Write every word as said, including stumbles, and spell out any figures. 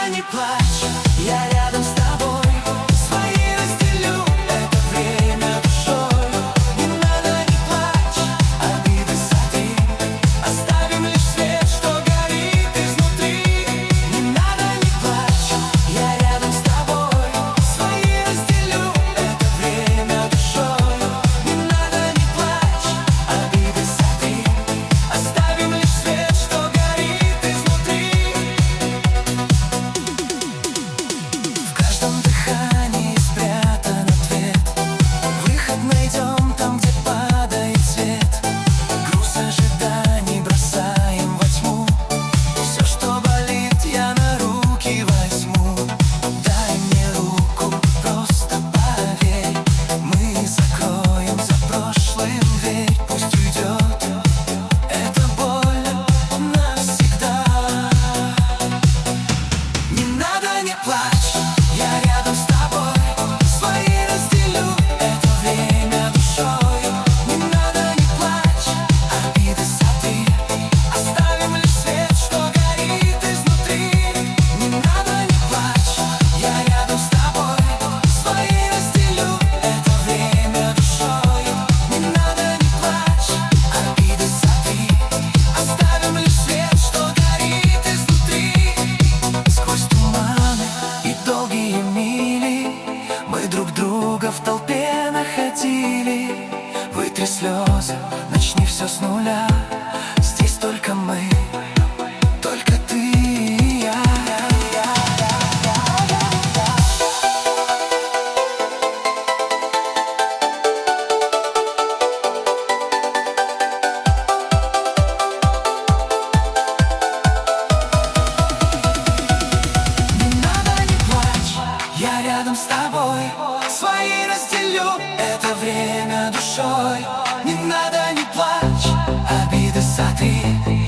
не плачь, я рядом с тобой. Свои разделю это время душой. Не надо, не плачь, обиды сотри. Оставим лишь свет, что горит изнутри. Не надо, не плачь, я рядом с тобой. Свои разделю это время душой. Не надо, не плачь, обиды сотри. Оставим лишь свет, что горит изнутри. В каждом дыхании спрятан ответ. Выход найдем там, где падает свет. Груз ожиданий бросаем во тьму. Все, что болит, я на руки возьму. Дай мне руку, просто поверь. Мы закроем за прошлым дверь. Пусть уйдет эта боль навсегда. Не надо, не плачь, я рядом с тобой. Свои разделю это время душою. Не надо, не плачь, обиды сотри. Оставим лишь свет, что горит изнутри. Не надо, не плачь, я рядом с тобой. Свои разделю это время душою. Не надо, не плачь, обиды сотри. Оставим лишь свет, что горит изнутри. Сквозь туманы и долгие мили мы друг друга в толпе находили. Вытри слезы, начни все с нуля. Здесь только мы, только ты и я. Не надо, не плачь, я рядом с тобой. Свои разделю это время душой. Не надо, не плачь, обиды сотри.